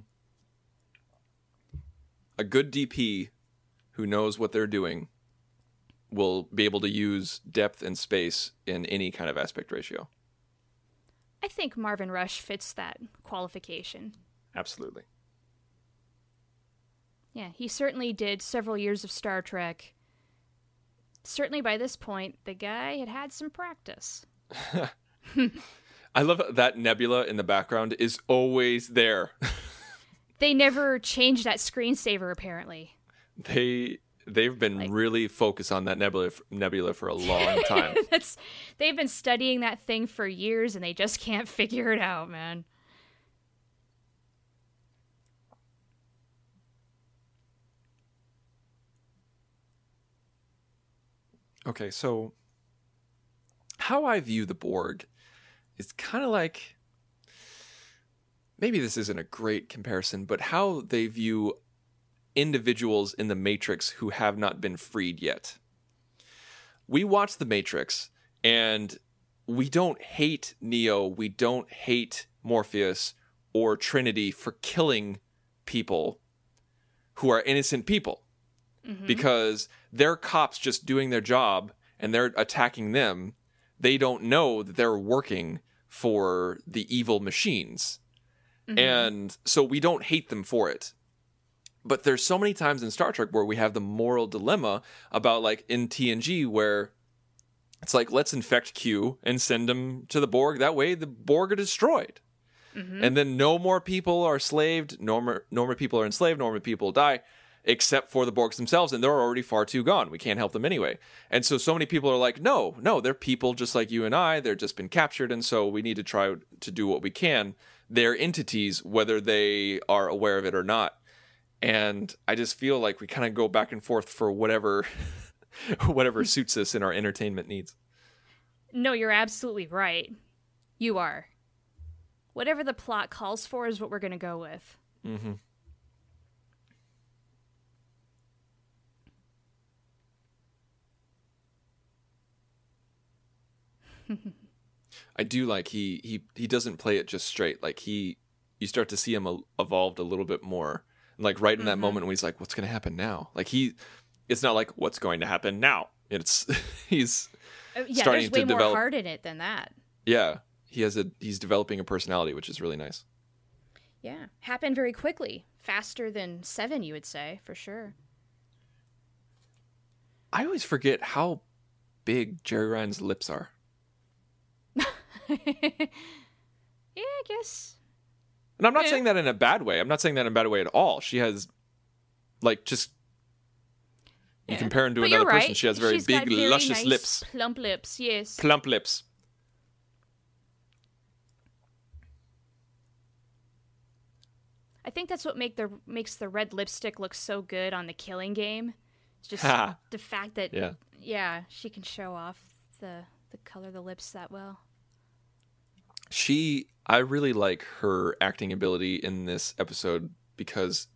A good D P who knows what they're doing will be able to use depth and space in any kind of aspect ratio. I think Marvin Rush fits that qualification. Absolutely. Yeah, he certainly did several years of Star Trek. Certainly by this point, the guy had had some practice. I love that nebula in the background is always there. They never changed that screensaver, apparently. They they've been Like- really focused on that nebula nebula for a long time. That's they've been studying that thing for years, and they just can't figure it out, man. Okay, so how I view the Borg is kind of like, maybe this isn't a great comparison, but how they view individuals in the Matrix who have not been freed yet. We watch the Matrix and we don't hate Neo, we don't hate Morpheus or Trinity for killing people who are innocent people. Mm-hmm. Because they're cops just doing their job and they're attacking them. They don't know that they're working for the evil machines. Mm-hmm. And so we don't hate them for it. But there's so many times in Star Trek where we have the moral dilemma about, like in T N G, where it's like, let's infect Q and send them to the Borg. That way the Borg are destroyed. Mm-hmm. And then no more people are slaved, no more, no more people are enslaved, no more people die, except for the Borgs themselves, and they're already far too gone. We can't help them anyway. And so so many people are like, no, no, they're people just like you and I. They're just been captured, and so we need to try to do what we can. They're entities, whether they are aware of it or not. And I just feel like we kind of go back and forth for whatever whatever suits us in our entertainment needs. No, you're absolutely right. You are. Whatever the plot calls for is what we're going to go with. Mm-hmm. I do like he, he he doesn't play it just straight. Like he, you start to see him a, evolved a little bit more. Like right in that mm-hmm. moment when he's like, "What's going to happen now?" Like he, it's not like what's going to happen now. It's he's uh, yeah, starting there's way to develop. more heart in it than that. Yeah, he has a he's developing a personality, which is really nice. Yeah, happened very quickly, faster than Seven, you would say, for sure. I always forget how big Jeri Ryan's lips are. Yeah, I guess. And I'm not yeah. saying that in a bad way. I'm not saying that in a bad way at all. She has, like, just you yeah. compare her to but another you're right. person. She has very She's big, got very luscious nice, lips, plump lips. Yes, plump lips. I think that's what make the makes the red lipstick look so good on The Killing Game. It's just the fact that yeah. yeah, she can show off the the color of the lips that well. She, I really like her acting ability in this episode because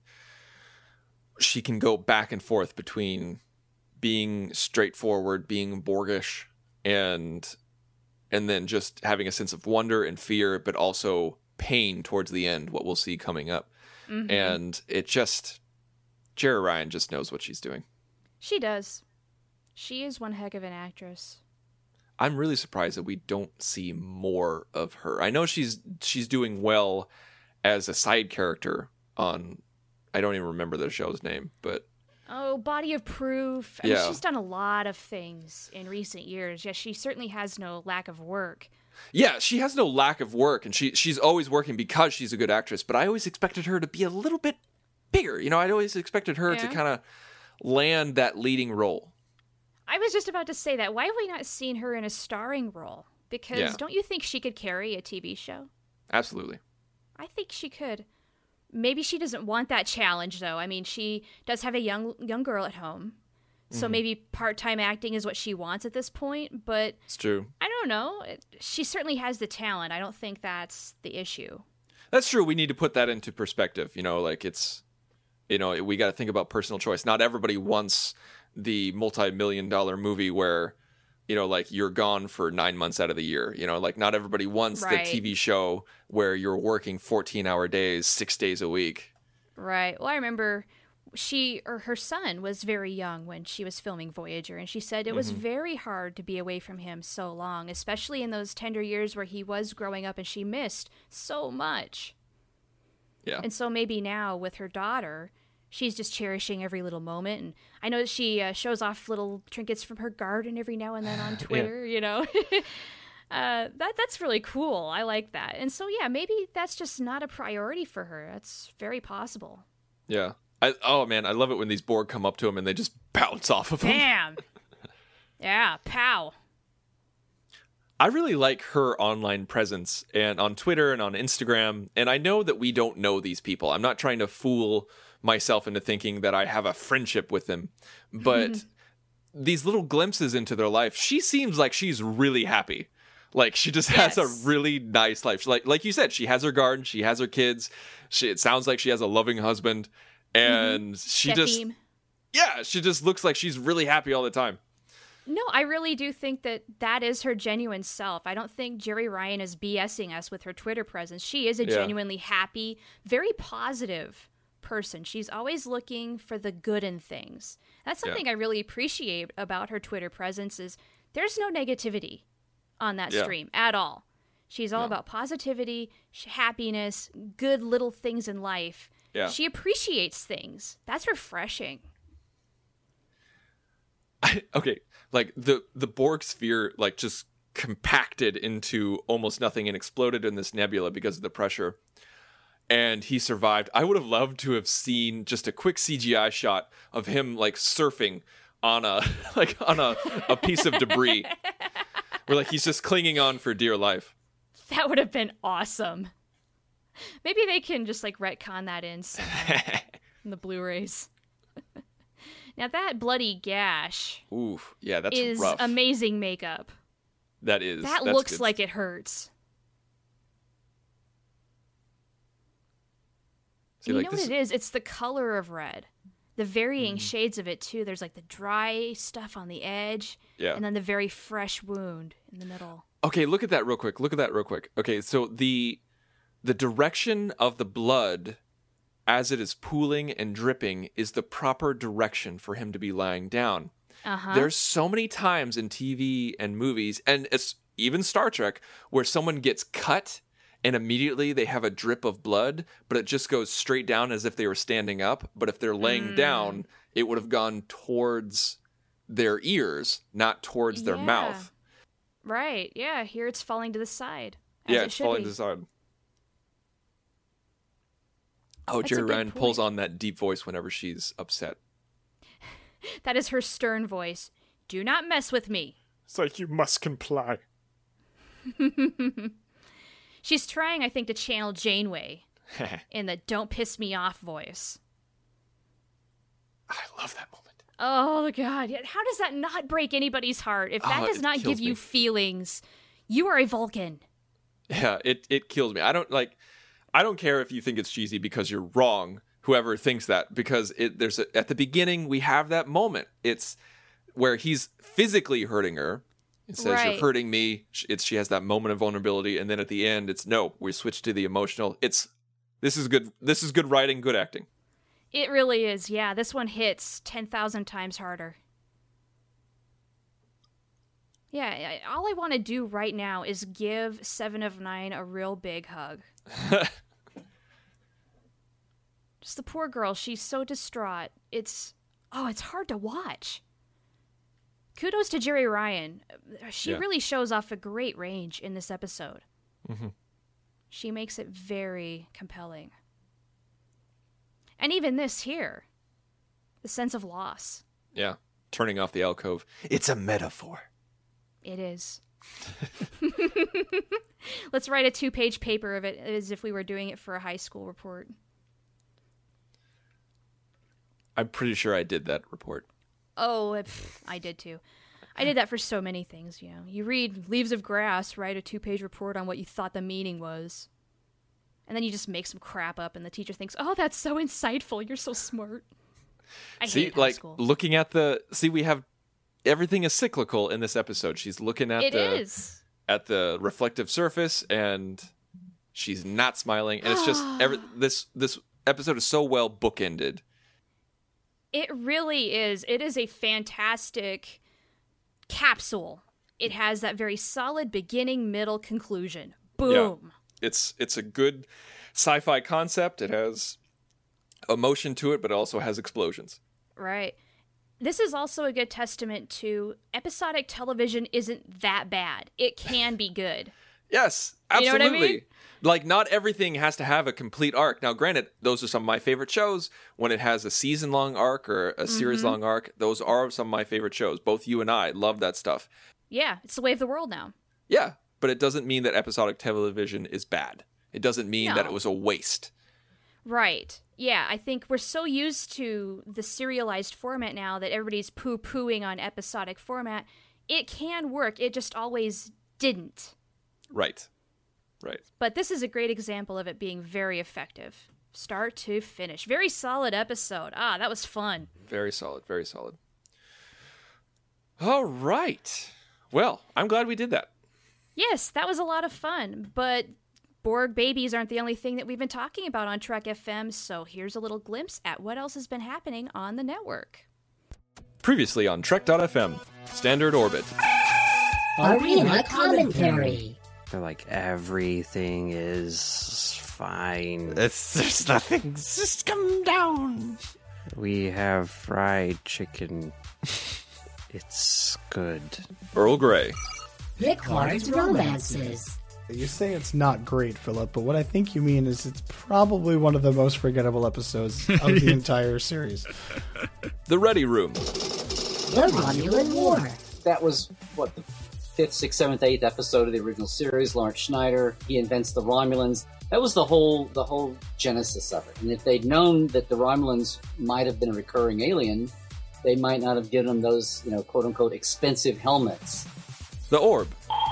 she can go back and forth between being straightforward, being Borgish, and and then just having a sense of wonder and fear, but also pain towards the end, what we'll see coming up. Mm-hmm. And it just, Jeri Ryan just knows what she's doing. She does. She is one heck of an actress. I'm really surprised that we don't see more of her. I know she's she's doing well as a side character on, I don't even remember the show's name, but oh, Body of Proof. I yeah. mean, she's done a lot of things in recent years. Yeah, she certainly has no lack of work. Yeah, she has no lack of work, and she she's always working because she's a good actress. But I always expected her to be a little bit bigger. You know, I'd always expected her yeah. to kind of land that leading role. I was just about to say that. Why have we not seen her in a starring role? Because yeah. don't you think she could carry a T V show? Absolutely. I think she could. Maybe she doesn't want that challenge, though. I mean, she does have a young young girl at home. So mm-hmm. maybe part-time acting is what she wants at this point. But it's true. I don't know. She certainly has the talent. I don't think that's the issue. That's true. We need to put that into perspective. You know, like it's, you know, we got to think about personal choice. Not everybody wants the multi-million dollar movie where, you know, like you're gone for nine months out of the year. You know, like not everybody wants right. the T V show where you're working fourteen hour days, six days a week. Right. Well, I remember she or her son was very young when she was filming Voyager, and she said it was mm-hmm. very hard to be away from him so long, especially in those tender years where he was growing up and she missed so much. Yeah. And so maybe now with her daughter, she's just cherishing every little moment. And I know that she uh, shows off little trinkets from her garden every now and then on Twitter, yeah. you know. uh, that that's really cool. I like that. And so, yeah, maybe that's just not a priority for her. That's very possible. Yeah. I, oh, man, I love it when these Borg come up to him and they just bounce off of him. Damn. Yeah, pow. I really like her online presence and on Twitter and on Instagram. And I know that we don't know these people. I'm not trying to fool myself into thinking that I have a friendship with them. But these little glimpses into their life, she seems like she's really happy. Like she just has Yes. a really nice life. Like like you said, she has her garden, she has her kids. She it sounds like she has a loving husband, and she just Shefim. yeah, she just looks like she's really happy all the time. No, I really do think that that is her genuine self. I don't think Jeri Ryan is BSing us with her Twitter presence. She is a Yeah. genuinely happy, very positive person. She's always looking for the good in things. That's Yeah. something I really appreciate about her Twitter presence is there's no negativity on that Yeah. stream at all. She's all No. about positivity, sh- happiness, good little things in life. Yeah. She appreciates things. That's refreshing. Okay, like the the Borg sphere like just compacted into almost nothing and exploded in this nebula because of the pressure. And he survived. I would have loved to have seen just a quick C G I shot of him like surfing on a like on a, a piece of debris. Where like he's just clinging on for dear life. That would have been awesome. Maybe they can just like retcon that in somehow in the Blu-rays. Now that bloody gash Oof, yeah, that's is rough. amazing makeup. That is. That that's looks good. like it hurts. See, you like, know this- what it is? It's the color of red. The varying shades of it too. There's like the dry stuff on the edge, Yeah. and then the very fresh wound in the middle. Okay, look at that real quick. Look at that real quick. Okay, so the the direction of the blood as it is pooling and dripping is the proper direction for him to be lying down. Uh-huh. There's so many times in T V and movies, and it's even Star Trek, where someone gets cut and immediately they have a drip of blood, but it just goes straight down as if they were standing up. But if they're laying Mm. down, it would have gone towards their ears, not towards their Yeah. mouth. Right. Yeah. Here it's falling to the side. As Yeah, it it's should falling be. to the side. Oh, That's a Jeri good Ryan pulls point. on that deep voice whenever she's upset. That is her stern voice. Do not mess with me. It's like, you must comply. She's trying, I think, to channel Janeway in the "don't piss me off" voice. I love that moment. Oh God! Yeah, how does that not break anybody's heart? If that Oh, does it not give kills you me. feelings, you are a Vulcan. Yeah, it, it kills me. I don't like I don't care if you think it's cheesy because you're wrong, whoever thinks that, because it there's a, at the beginning we have that moment. It's where he's physically hurting her. It says, Right. you're hurting me. It's she has that moment of vulnerability, and then at the end it's no, we switch to the emotional. It's this is good this is good writing, good acting. It really is. Yeah, this one hits ten thousand times harder. Yeah, I- all I want to do right now is give Seven of Nine a real big hug. Just the poor girl. She's so distraught. It's, oh, it's hard to watch. Kudos to Jeri Ryan. She Yeah. really shows off a great range in this episode. Mm-hmm. She makes it very compelling. And even this here, the sense of loss. Yeah. Turning off the alcove. It's a metaphor. It is. Let's write a two-page paper of it as if we were doing it for a high school report. I'm pretty sure I did that report. Oh, pff, I did too. I did that for so many things, you know. You read Leaves of Grass, write a two-page report on what you thought the meaning was. And then you just make some crap up and the teacher thinks, "Oh, that's so insightful. You're so smart." I See, hate high like school. looking at the see, we have everything is cyclical in this episode. She's looking at It the is. at the reflective surface, and she's not smiling, and it's just every this this episode is so well bookended. It really is. It is a fantastic capsule. It has that very solid beginning, middle, conclusion. Boom. It's it's a good sci-fi concept. It has emotion to it, but it also has explosions. Right. This is also a good testament to episodic television isn't that bad. It can be good. Yes, You know absolutely. what I mean? Like, not everything has to have a complete arc. Now, granted, those are some of my favorite shows. When it has a season-long arc or a series-long arc, those are some of my favorite shows. Both you and I love that stuff. Yeah, it's the way of the world now. Yeah, but it doesn't mean that episodic television is bad. It doesn't mean that No. it was a waste. Right. Yeah, I think we're so used to the serialized format now that everybody's poo-pooing on episodic format. It can work. It just always didn't. Right. Right. But this is a great example of it being very effective. Start to finish. Very solid episode. Ah, that was fun. Very solid. Very solid. All right. Well, I'm glad we did that. Yes, that was a lot of fun. But Borg babies aren't the only thing that we've been talking about on Trek F M, so here's a little glimpse at what else has been happening on the network. Previously on Trek dot F M, Standard Orbit. Arena Commentary. They're like, everything is fine. It's, there's nothing. Just come down. We have fried chicken. It's good. Earl Grey. Picard's Romances. You say it's not great, Philip, but what I think you mean is it's probably one of the most forgettable episodes of the entire series. The Ready Room. The Romulan War. That was, what, the fifth, sixth, seventh, eighth episode of the original series. Lawrence Schneider, he invents the Romulans. That was the whole the whole genesis of it. And if they'd known that the Romulans might have been a recurring alien, they might not have given them those, you know, quote-unquote, expensive helmets. The Orb.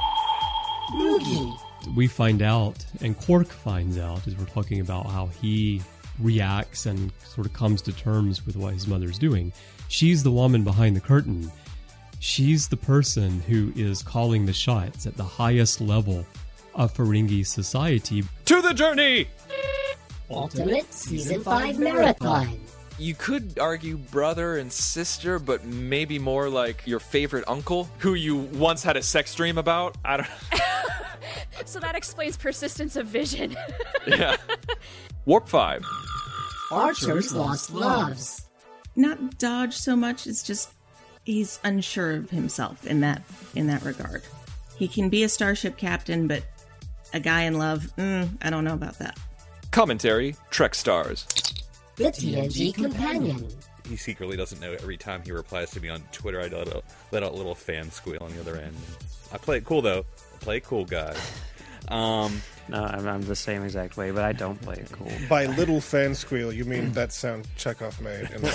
Rugi. We find out, and Quark finds out, as we're talking about how he reacts and sort of comes to terms with what his mother's doing. She's the woman behind the curtain. She's the person who is calling the shots at the highest level of Ferengi society. To the journey! Ultimate Season five Marathon. You could argue brother and sister, but maybe more like your favorite uncle, who you once had a sex dream about. I don't know. So that explains persistence of vision. Yeah. Warp five. Archer's Lost Loves. Not dodge so much, it's just he's unsure of himself in that in that regard. He can be a starship captain, but a guy in love, mm, I don't know about that. Commentary, Trek Stars. The T N G Companion. He secretly doesn't know every time he replies to me on Twitter, I let out, let out a little fan squeal on the other end. I play it cool, though. I play it cool, guys. Um, no, I'm, I'm the same exact way, but I don't play it cool. By little fan squeal, you mean that sound Chekhov made in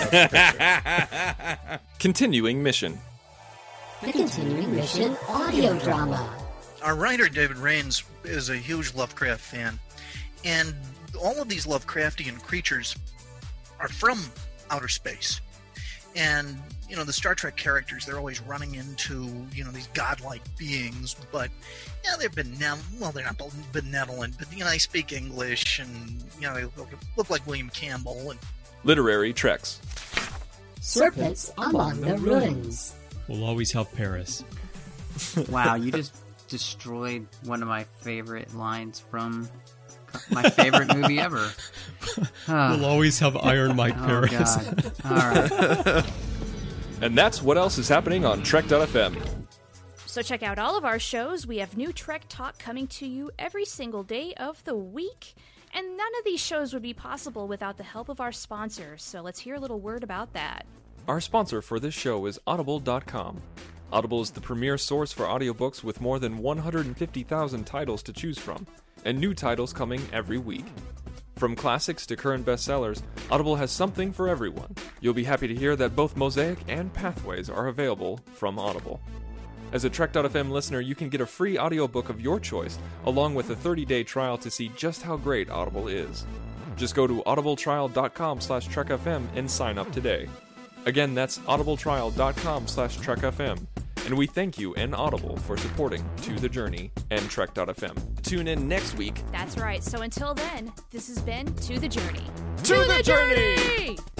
the Continuing Mission. The Continuing Mission audio drama. Our writer, David Rains, is a huge Lovecraft fan, and all of these Lovecraftian creatures are from outer space. And, you know, the Star Trek characters, they're always running into, you know, these godlike beings, but, yeah, they're benevolent. Well, they're not benevolent, but, you know, they speak English, and, you know, they look, look like William Campbell. And Literary Treks. Serpents Among the Ruins. We'll always help Paris. Wow, you just destroyed one of my favorite lines from my favorite movie ever. Uh, we'll always have Iron Mike oh, Paris. God. All right. And that's what else is happening on Trek dot F M. So check out all of our shows. We have new Trek Talk coming to you every single day of the week. And none of these shows would be possible without the help of our sponsors. So let's hear a little word about that. Our sponsor for this show is Audible dot com. Audible is the premier source for audiobooks with more than one hundred fifty thousand titles to choose from, and new titles coming every week. From classics to current bestsellers, Audible has something for everyone. You'll be happy to hear that both Mosaic and Pathways are available from Audible. As a Trek dot F M listener, you can get a free audiobook of your choice, along with a thirty-day trial to see just how great Audible is. Just go to audibletrial.com slash trekfm and sign up today. Again, that's audibletrial.com slash trekfm. And we thank you and Audible for supporting To The Journey and Trek dot F M. Tune in next week. That's right. So until then, this has been To The Journey. To, to the, the journey! journey!